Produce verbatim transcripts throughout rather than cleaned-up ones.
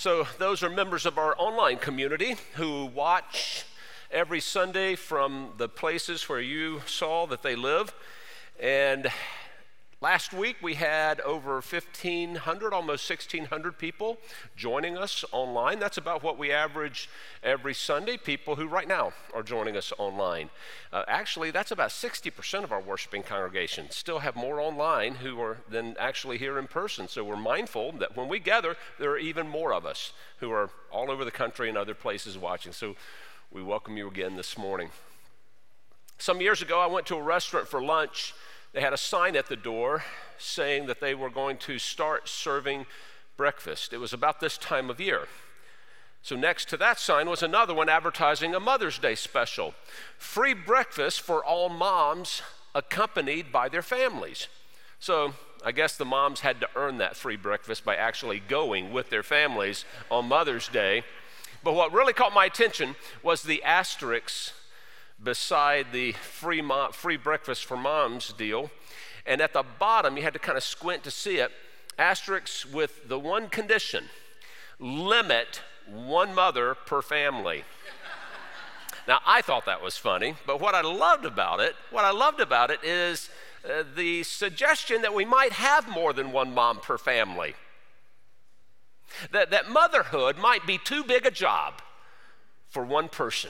So those are members of our online community who watch every Sunday from the places where you saw that they live. And last week we had over fifteen hundred, almost sixteen hundred people joining us online. That's about what we average every Sunday, people who right now are joining us online. Uh, actually, that's about sixty percent of our worshiping congregation. Still have more online who are than actually here in person. So we're mindful that when we gather, there are even more of us who are all over the country and other places watching. So we welcome you again this morning. Some years ago, I went to a restaurant for lunch. They had a sign at the door saying that they were going to start serving breakfast. It was about this time of year. So next to that sign was another one advertising a Mother's Day special. Free breakfast for all moms accompanied by their families. So I guess the moms had to earn that free breakfast by actually going with their families on Mother's Day. But what really caught my attention was the asterisk beside the free mom, free breakfast for moms deal. And at the bottom, you had to kind of squint to see it, asterisks with the one condition: limit one mother per family. Now, I thought that was funny, but what I loved about it, what I loved about it is uh, the suggestion that we might have more than one mom per family. That, that motherhood might be too big a job for one person.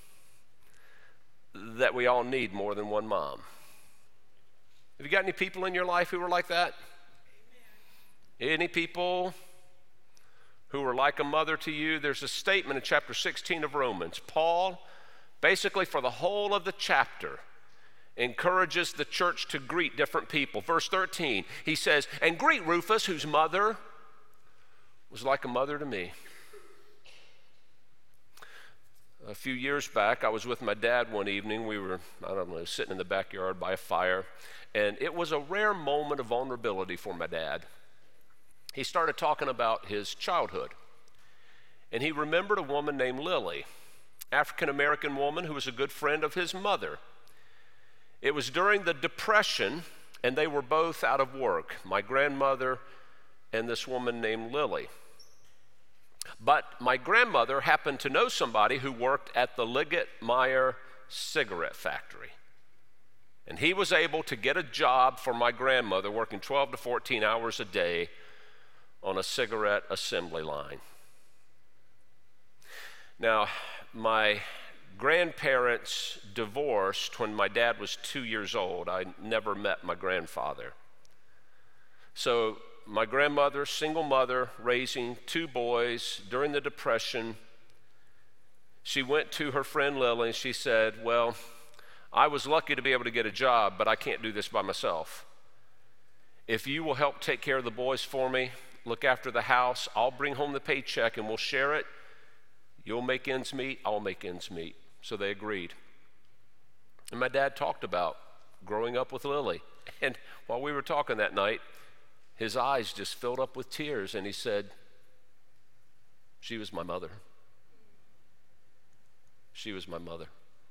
That we all need more than one mom. Have you got any people in your life who are like that? Amen. Any people who are like a mother to you? There's a statement in chapter sixteen of Romans. Paul, basically for the whole of the chapter, encourages the church to greet different people. Verse thirteen, he says, "And greet Rufus, whose mother was like a mother to me." A few years back, I was with my dad one evening. We were, I don't know, sitting in the backyard by a fire, and it was a rare moment of vulnerability for my dad. He started talking about his childhood, and he remembered a woman named Lily, African-American woman who was a good friend of his mother. It was during the Depression, and they were both out of work, my grandmother and this woman named Lily. But my grandmother happened to know somebody who worked at the Liggett Meyer cigarette factory. And he was able to get a job for my grandmother working twelve to fourteen hours a day on a cigarette assembly line. Now, my grandparents divorced when my dad was two years old. I never met my grandfather. So my grandmother, single mother, raising two boys during the Depression, she went to her friend Lily and she said, "Well, I was lucky to be able to get a job, but I can't do this by myself. If you will help take care of the boys for me, look after the house, I'll bring home the paycheck and we'll share it. You'll make ends meet, I'll make ends meet." So they agreed. And my dad talked about growing up with Lily. And while we were talking that night, his eyes just filled up with tears, and he said, "She was my mother. She was my mother."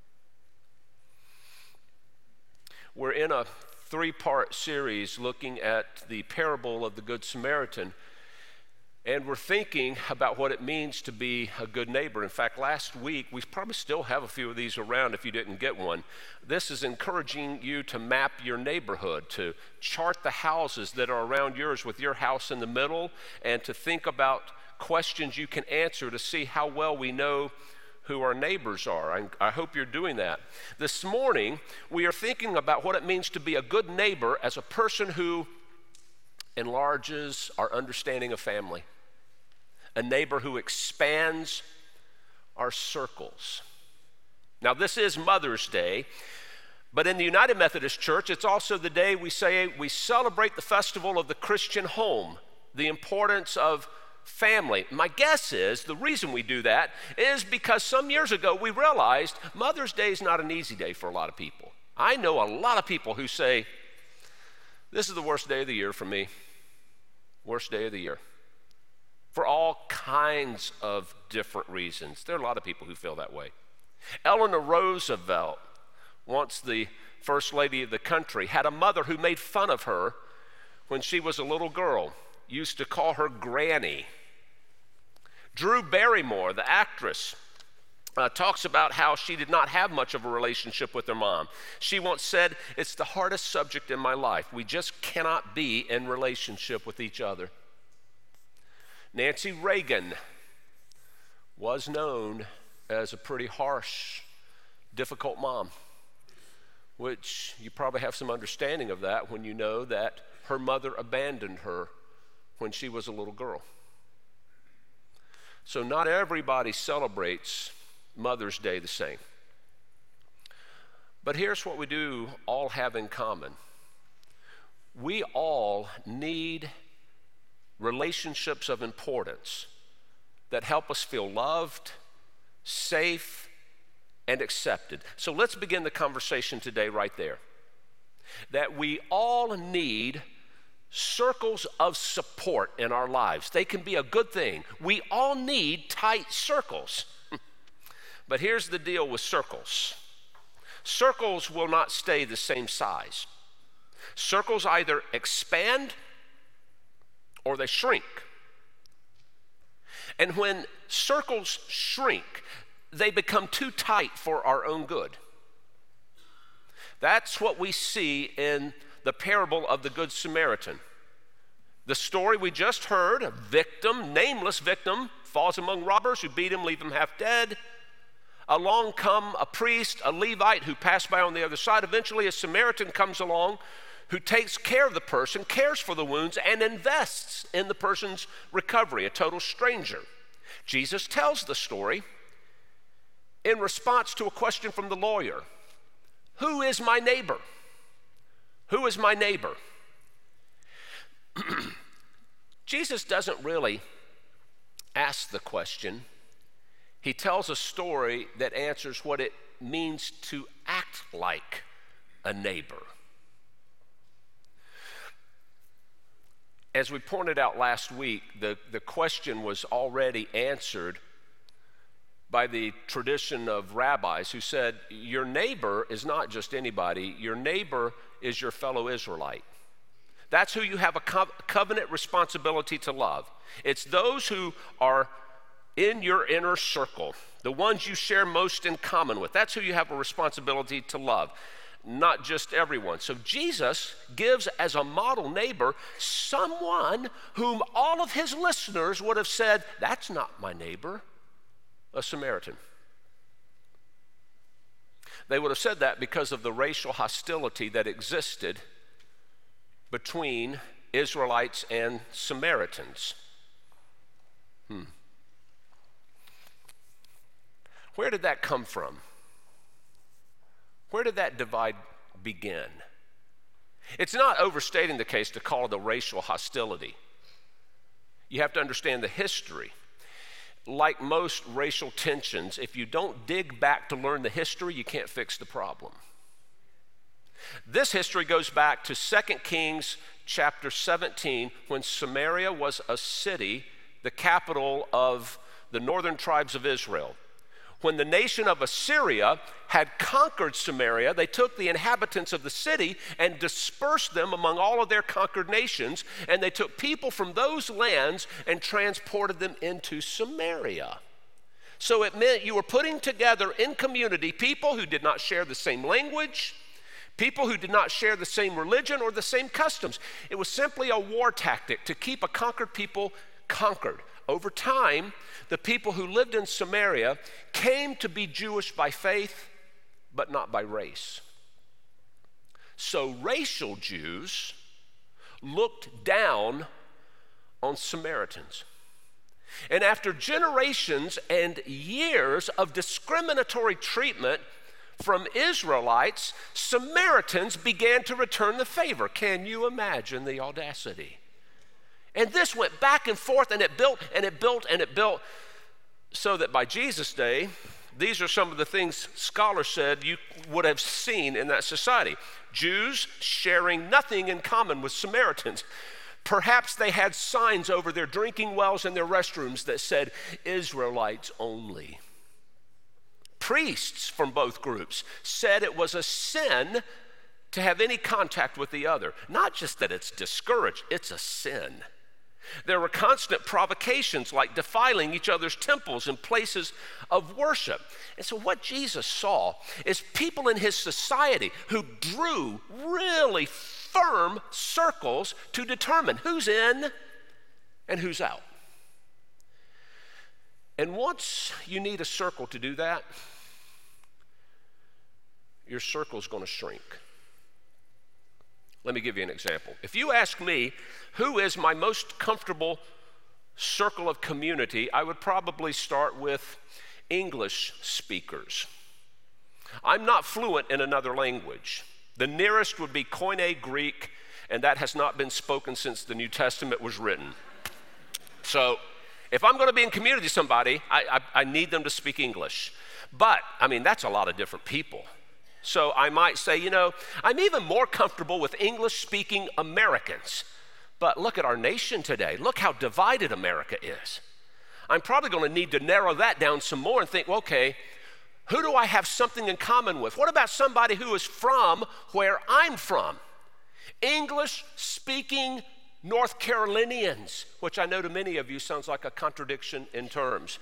We're in a three-part series looking at the parable of the Good Samaritan, and we're thinking about what it means to be a good neighbor. In fact, last week, we probably still have a few of these around if you didn't get one. This is encouraging you to map your neighborhood, to chart the houses that are around yours with your house in the middle, and to think about questions you can answer to see how well we know who our neighbors are. I, I hope you're doing that. This morning, we are thinking about what it means to be a good neighbor as a person who enlarges our understanding of family, a neighbor who expands our circles. Now, this is Mother's Day, but in the United Methodist Church, it's also the day we say we celebrate the festival of the Christian home, the importance of family. My guess is the reason we do that is because some years ago we realized Mother's Day is not an easy day for a lot of people. I know a lot of people who say, "This is the worst day of the year for me. Worst day of the year." For all kinds of different reasons. There are a lot of people who feel that way. Eleanor Roosevelt, once the first lady of the country, had a mother who made fun of her when she was a little girl, used to call her Granny. Drew Barrymore, the actress, uh, talks about how she did not have much of a relationship with her mom. She once said, "It's the hardest subject in my life. We just cannot be in relationship with each other." Nancy Reagan was known as a pretty harsh, difficult mom, which you probably have some understanding of that when you know that her mother abandoned her when she was a little girl. So not everybody celebrates Mother's Day the same. But here's what we do all have in common. We all need relationships of importance that help us feel loved, safe, and accepted. So let's begin the conversation today right there. That we all need circles of support in our lives. They can be a good thing. We all need tight circles. But here's the deal with circles. Circles will not stay the same size. Circles either expand or they shrink. And when circles shrink, they become too tight for our own good. That's what we see in the parable of the Good Samaritan. The story we just heard, a victim, nameless victim, falls among robbers who beat him, leave him half dead. Along come a priest, a Levite who passed by on the other side. Eventually a Samaritan comes along who takes care of the person, cares for the wounds, and invests in the person's recovery, a total stranger. Jesus tells the story in response to a question from the lawyer. Who is my neighbor? Who is my neighbor? Jesus doesn't really ask the question. He tells a story that answers what it means to act like a neighbor. As we pointed out last week, the, the question was already answered by the tradition of rabbis who said, your neighbor is not just anybody, your neighbor is your fellow Israelite. That's who you have a co- covenant responsibility to love. It's those who are in your inner circle, the ones you share most in common with. That's who you have a responsibility to love, not just everyone. So Jesus gives as a model neighbor someone whom all of his listeners would have said, that's not my neighbor, a Samaritan. They would have said that because of the racial hostility that existed between Israelites and Samaritans. Hmm. Where did that come from? Where did that divide begin? It's not overstating the case to call it a racial hostility. You have to understand the history. Like most racial tensions, if you don't dig back to learn the history, you can't fix the problem. This history goes back to Second Kings chapter seventeen, when Samaria was a city, the capital of the northern tribes of Israel. When the nation of Assyria had conquered Samaria, they took the inhabitants of the city and dispersed them among all of their conquered nations, and they took people from those lands and transported them into Samaria. So it meant you were putting together in community people who did not share the same language, people who did not share the same religion or the same customs. It was simply a war tactic to keep a conquered people conquered. Over time, the people who lived in Samaria came to be Jewish by faith, but not by race. So racial Jews looked down on Samaritans. And after generations and years of discriminatory treatment from Israelites, Samaritans began to return the favor. Can you imagine the audacity? And this went back and forth, and it built and it built and it built, so that by Jesus' day, these are some of the things scholars said you would have seen in that society. Jews sharing nothing in common with Samaritans. Perhaps they had signs over their drinking wells and their restrooms that said, Israelites only. Priests from both groups said it was a sin to have any contact with the other. Not just that it's discouraged, it's a sin. There were constant provocations like defiling each other's temples and places of worship. And so what Jesus saw is people in his society who drew really firm circles to determine who's in and who's out. And once you need a circle to do that, your circle's going to shrink. Let me give you an example. If you ask me, who is my most comfortable circle of community, I would probably start with English speakers. I'm not fluent in another language. The nearest would be Koine Greek, and that has not been spoken since the New Testament was written. So if I'm going to be in community with somebody, I, I, I need them to speak English. But, I mean, that's a lot of different people. So I might say, you know, I'm even more comfortable with English-speaking Americans. But look at our nation today. Look how divided America is. I'm probably going to need to narrow that down some more and think, well, okay, who do I have something in common with? What about somebody who is from where I'm from? English-speaking North Carolinians, which I know to many of you sounds like a contradiction in terms.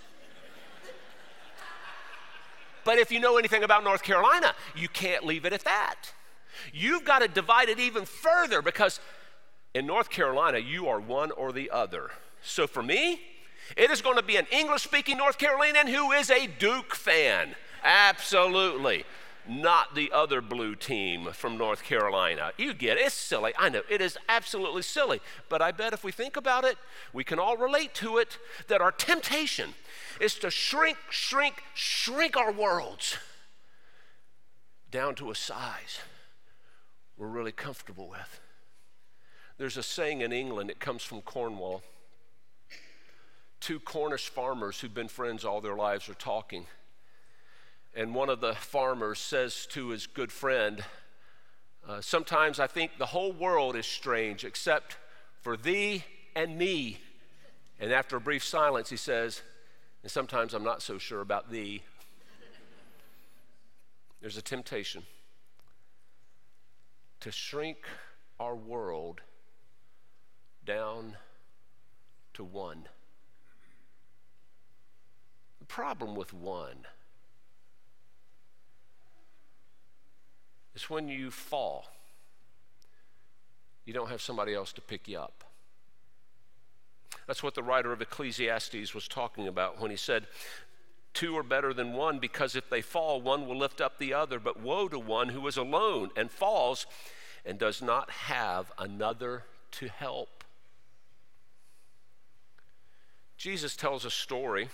But if you know anything about North Carolina, you can't leave it at that. You've got to divide it even further because in North Carolina, you are one or the other. So for me, it is going to be an English-speaking North Carolinian who is a Duke fan. Absolutely. Not the other blue team from North Carolina. You get it. It's silly. I know. It is absolutely silly. But I bet if we think about it, we can all relate to it, that our temptation is to shrink, shrink, shrink our worlds down to a size we're really comfortable with. There's a saying in England, it comes from Cornwall. Two Cornish farmers who've been friends all their lives are talking. And one of the farmers says to his good friend, uh, sometimes I think the whole world is strange except for thee and me. And after a brief silence, he says, and sometimes I'm not so sure about thee. There's a temptation to shrink our world down to one. The problem with one is when you fall, you don't have somebody else to pick you up. That's what the writer of Ecclesiastes was talking about when he said, two are better than one because if they fall, one will lift up the other. But woe to one who is alone and falls and does not have another to help. Jesus tells a story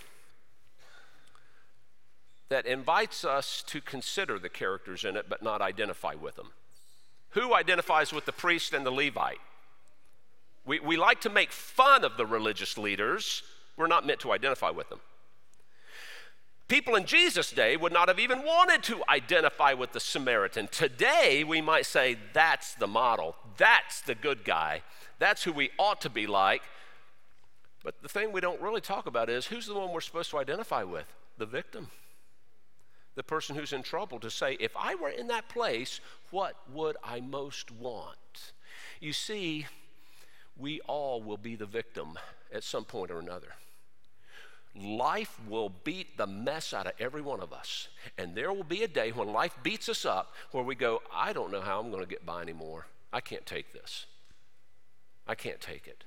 that invites us to consider the characters in it but not identify with them. Who identifies with the priest and the Levite? We, we like to make fun of the religious leaders. We're not meant to identify with them. People in Jesus' day would not have even wanted to identify with the Samaritan. Today, we might say, that's the model. That's the good guy. That's who we ought to be like. But the thing we don't really talk about is, who's the one we're supposed to identify with? The victim. The person who's in trouble, to say, if I were in that place, what would I most want? You see, we all will be the victim at some point or another. Life will beat the mess out of every one of us. And there will be a day when life beats us up where we go, I don't know how I'm going to get by anymore. I can't take this. I can't take it.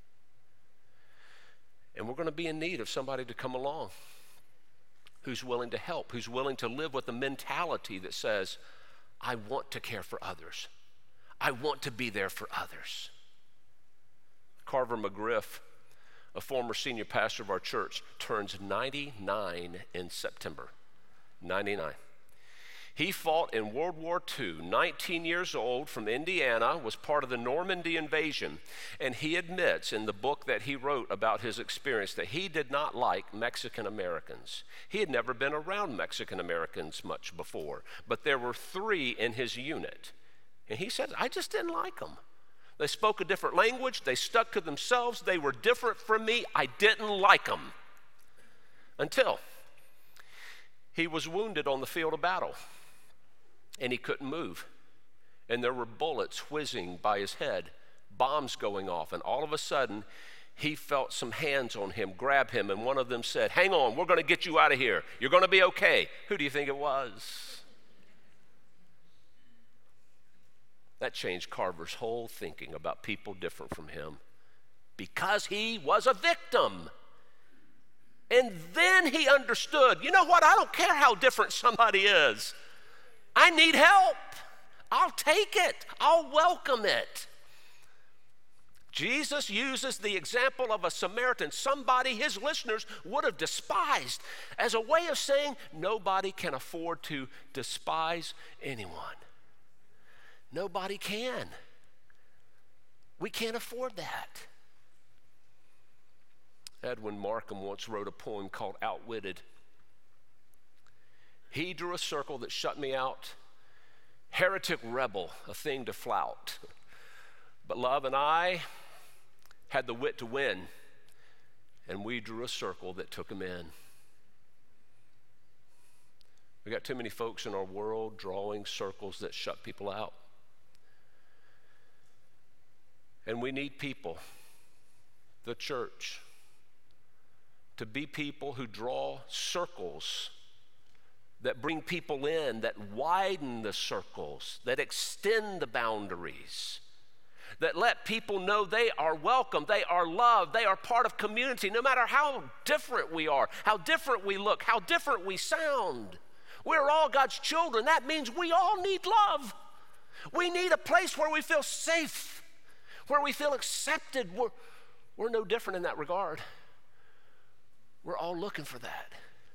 And we're going to be in need of somebody to come along who's willing to help, who's willing to live with a mentality that says, I want to care for others. I want to be there for others. Carver McGriff, a former senior pastor of our church, turns ninety-nine in September. ninety-nine. He fought in World War Two, nineteen years old, from Indiana, was part of the Normandy invasion, and he admits in the book that he wrote about his experience that he did not like Mexican Americans. He had never been around Mexican Americans much before, but there were three in his unit, and he said, I just didn't like them. They spoke a different language. They stuck to themselves. They were different from me. I didn't like them. Until he was wounded on the field of battle, and he couldn't move. And there were bullets whizzing by his head, bombs going off, and all of a sudden, he felt some hands on him, grab him, and one of them said, "Hang on, we're going to get you out of here. You're going to be okay." Who do you think it was? That changed Carver's whole thinking about people different from him because he was a victim. And then he understood, you know what? I don't care how different somebody is. I need help. I'll take it. I'll welcome it. Jesus uses the example of a Samaritan, somebody his listeners would have despised, as a way of saying nobody can afford to despise anyone. Nobody can. We can't afford that. Edwin Markham once wrote a poem called Outwitted. He drew a circle that shut me out. Heretic rebel, a thing to flout. But love and I had the wit to win, and we drew a circle that took him in. We got too many folks in our world drawing circles that shut people out. And we need people, the church, to be people who draw circles that bring people in, that widen the circles, that extend the boundaries, that let people know they are welcome, they are loved, they are part of community, no matter how different we are, how different we look, how different we sound. We're all God's children. That means we all need love. We need a place where we feel safe, where we feel accepted. We're, we're no different in that regard. We're all looking for that.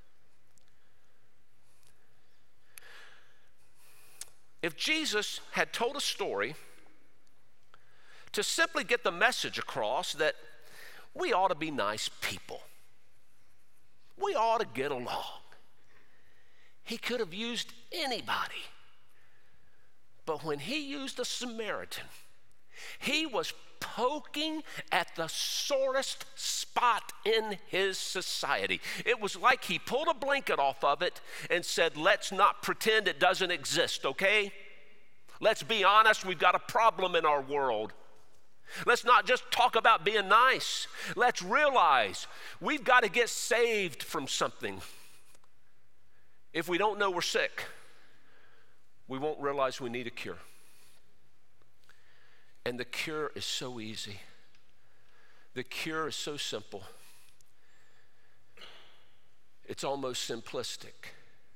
If Jesus had told a story to simply get the message across that we ought to be nice people, we ought to get along, he could have used anybody. But when he used a Samaritan, he was poking at the sorest spot in his society. It was like he pulled a blanket off of it and said, let's not pretend it doesn't exist, okay? Let's be honest, we've got a problem in our world. Let's not just talk about being nice. Let's realize we've got to get saved from something. If we don't know we're sick, we won't realize we need a cure. And the cure is so easy. The cure is so simple. It's almost simplistic.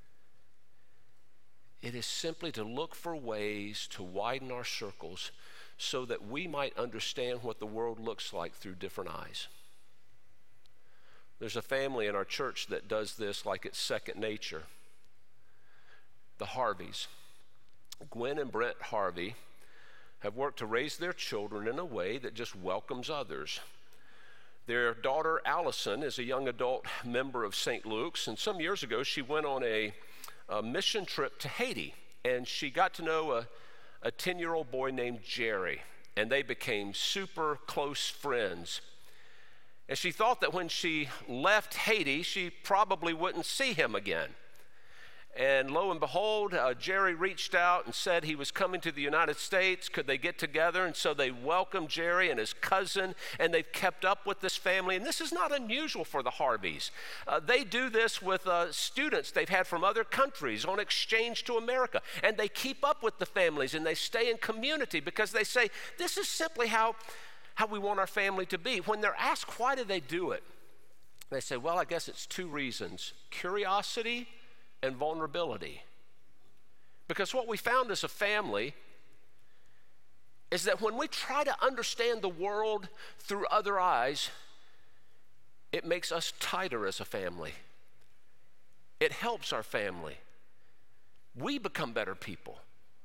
It is simply to look for ways to widen our circles so that we might understand what the world looks like through different eyes. There's a family in our church that does this like it's second nature. The Harveys. Gwen and Brent Harvey have worked to raise their children in a way that just welcomes others. Their daughter Allison is a young adult member of Saint Luke's, and some years ago she went on a, a mission trip to Haiti, and she got to know a, a ten-year-old boy named Jerry, and they became super close friends. And she thought that when she left Haiti, she probably wouldn't see him again. And lo and behold, uh, Jerry reached out and said he was coming to the United States. Could they get together? And so they welcomed Jerry and his cousin, and they've kept up with this family. And this is not unusual for the Harveys. Uh, they do this with uh, students they've had from other countries on exchange to America. And they keep up with the families, and they stay in community because they say, this is simply how, how we want our family to be. When they're asked, why do they do it? They say, well, I guess it's two reasons: curiosity and vulnerability. Because what we found as a family is that when we try to understand the world through other eyes, it makes us tighter as a family. It helps our family. We become better people.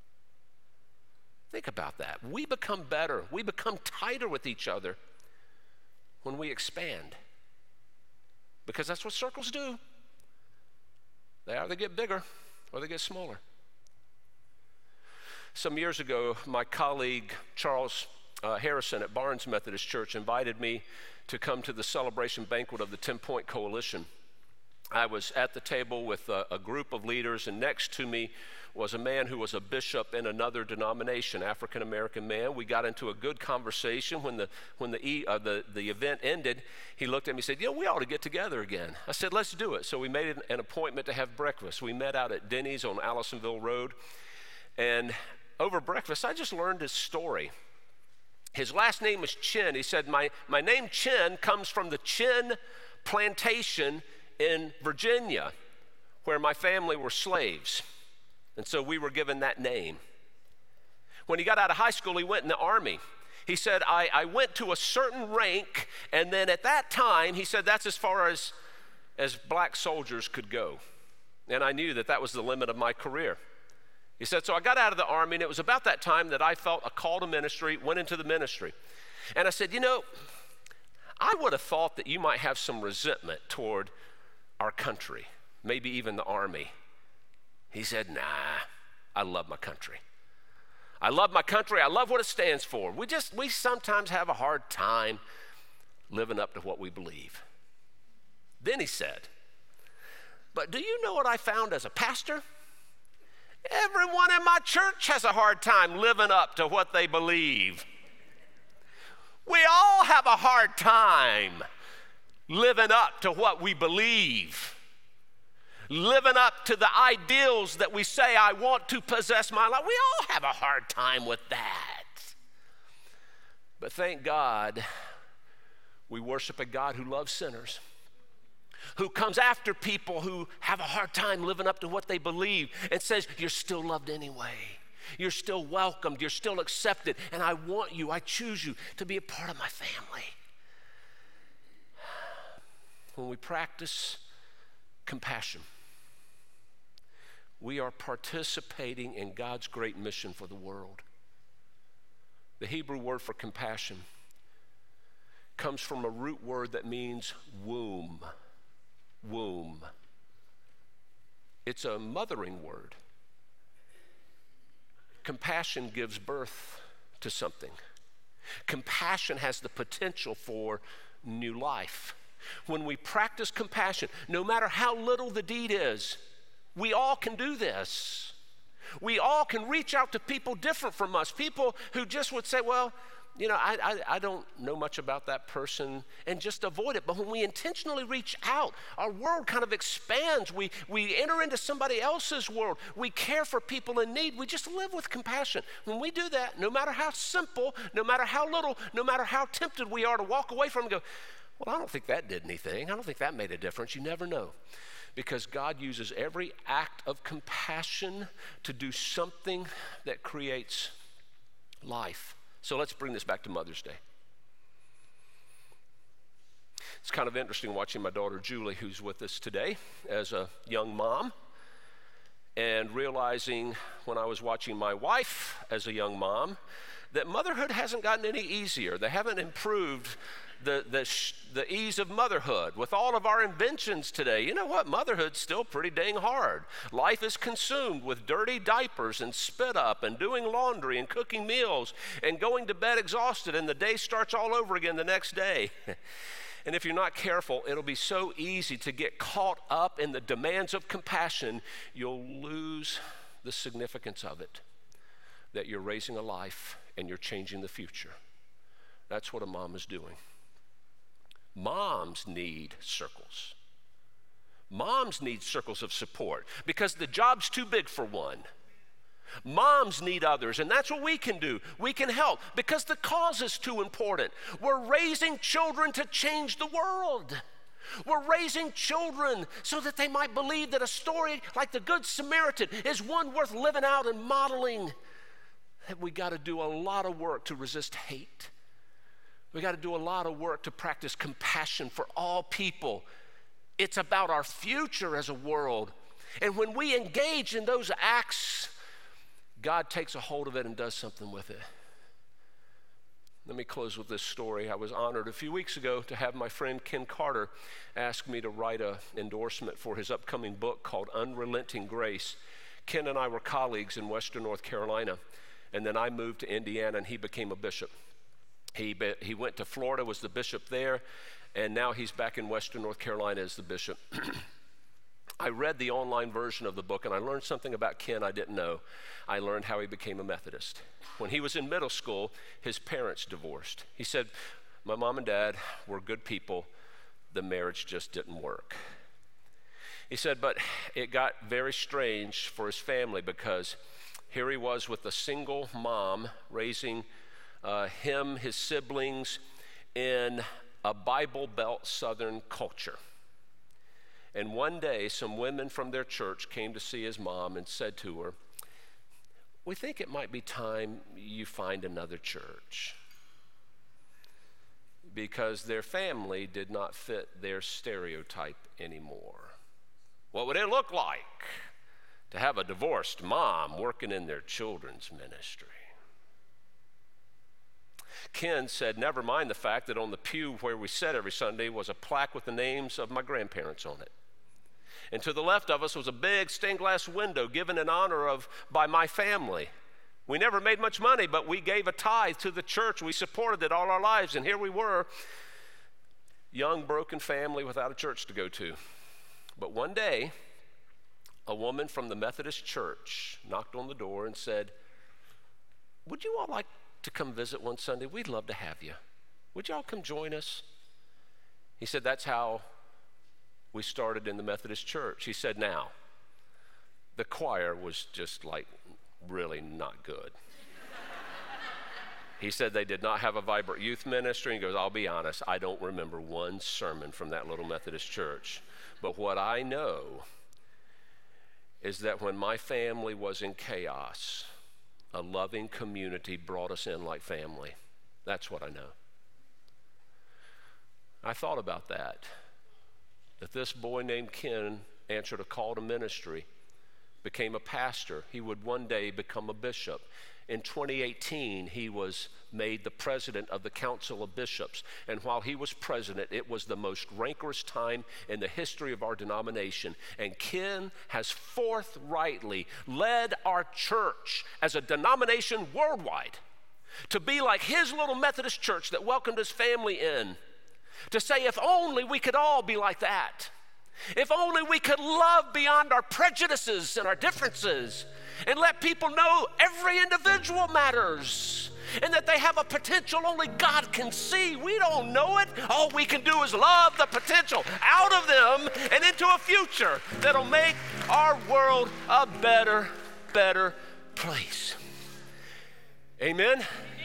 Think about that. We become better. We become tighter with each other when we expand. Because that's what circles do. They either get bigger or they get smaller. Some years ago, my colleague Charles uh, Harrison at Barnes Methodist Church invited me to come to the celebration banquet of the Ten Point Coalition. I was at the table with a, a group of leaders, and next to me was a man who was a bishop in another denomination, African-American man. We got into a good conversation. When the when the, e, uh, the the event ended, he looked at me and said, you know, we ought to get together again. I said, let's do it. So we made an, an appointment to have breakfast. We met out at Denny's on Allisonville Road, and over breakfast, I just learned his story. His last name was Chin. He said, my, my name Chin comes from the Chin plantation in Virginia, where my family were slaves. And so we were given that name. When he got out of high school, he went in the Army. He said, I, I went to a certain rank, and then at that time, he said, that's as far as, as black soldiers could go. And I knew that that was the limit of my career. He said, so I got out of the Army, and it was about that time that I felt a call to ministry, went into the ministry. And I said, you know, I would have thought that you might have some resentment toward our country, maybe even the Army. He said, nah, I love my country. I love my country. I love what it stands for. We just, we sometimes have a hard time living up to what we believe. Then he said, but do you know what I found as a pastor? Everyone in my church has a hard time living up to what they believe. We all have a hard time living up to what we believe, living up to the ideals that we say, I want to possess my life. We all have a hard time with that. But thank God, we worship a God who loves sinners, who comes after people who have a hard time living up to what they believe and says, you're still loved anyway. You're still welcomed. You're still accepted. And I want you, I choose you to be a part of my family. When we practice compassion, we are participating in God's great mission for the world. The Hebrew word for compassion comes from a root word that means womb. Womb. It's a mothering word. Compassion gives birth to something. Compassion has the potential for new life. When we practice compassion, no matter how little the deed is, we all can do this. We all can reach out to people different from us, people who just would say, well, you know, I, I, I don't know much about that person, and just avoid it. But when we intentionally reach out, our world kind of expands. We, we enter into somebody else's world. We care for people in need. We just live with compassion. When we do that, no matter how simple, no matter how little, no matter how tempted we are to walk away from it and go, well, I don't think that did anything. I don't think that made a difference. You never know. Because God uses every act of compassion to do something that creates life. So let's bring this back to Mother's Day. It's kind of interesting watching my daughter Julie, who's with us today as a young mom, and realizing when I was watching my wife as a young mom that motherhood hasn't gotten any easier. They haven't improved the, the, sh- the ease of motherhood. With all of our inventions today, you know what? Motherhood's still pretty dang hard. Life is consumed with dirty diapers and spit up and doing laundry and cooking meals and going to bed exhausted, and the day starts all over again the next day. And if you're not careful, it'll be so easy to get caught up in the demands of compassion, you'll lose the significance of it, that you're raising a life and you're changing the future. That's what a mom is doing. Moms need circles. Moms need circles of support because the job's too big for one. Moms need others, and that's what we can do. We can help because the cause is too important. We're raising children to change the world. We're raising children so that they might believe that a story like the Good Samaritan is one worth living out and modeling. We got to do a lot of work to resist hate. We got to do a lot of work to practice compassion for all people. It's about our future as a world. And when we engage in those acts, God takes a hold of it and does something with it. Let me close with this story. I was honored a few weeks ago to have my friend Ken Carter ask me to write an endorsement for his upcoming book called Unrelenting Grace. Ken and I were colleagues in Western North Carolina, and then I moved to Indiana and he became a bishop. He, be, he went to Florida, was the bishop there, and now he's back in Western North Carolina as the bishop. I read the online version of the book, and I learned something about Ken I didn't know. I learned how he became a Methodist. When he was in middle school, his parents divorced. He said, my mom and dad were good people. The marriage just didn't work. He said, but it got very strange for his family because here he was with a single mom raising uh, him, his siblings, in a Bible Belt Southern culture. And one day, some women from their church came to see his mom and said to her, we think it might be time you find another church, because their family did not fit their stereotype anymore. What would it look like to have a divorced mom working in their children's ministry? Ken said, never mind the fact that on the pew where we sat every Sunday was a plaque with the names of my grandparents on it. And to the left of us was a big stained glass window given in honor of by my family. We never made much money, but we gave a tithe to the church. We supported it all our lives, and here we were, young, broken family without a church to go to. But one day, a woman from the Methodist church knocked on the door and said, would you all like to come visit one Sunday? We'd love to have you. Would y'all come join us? He said, that's how we started in the Methodist church. He said, now, the choir was just like really not good. He said they did not have a vibrant youth ministry. He goes, I'll be honest, I don't remember one sermon from that little Methodist church. But what I know is that when my family was in chaos, a loving community brought us in like family. That's what I know. I thought about that. That this boy named Ken answered a call to ministry, became a pastor. He would one day become a bishop. In twenty eighteen, he was made the president of the Council of Bishops. And while he was president, it was the most rancorous time in the history of our denomination. And Ken has forthrightly led our church as a denomination worldwide to be like his little Methodist church that welcomed his family in. To say, if only we could all be like that. If only we could love beyond our prejudices and our differences and let people know every individual matters and that they have a potential only God can see. We don't know it. All we can do is love the potential out of them and into a future that'll make our world a better, better place. Amen.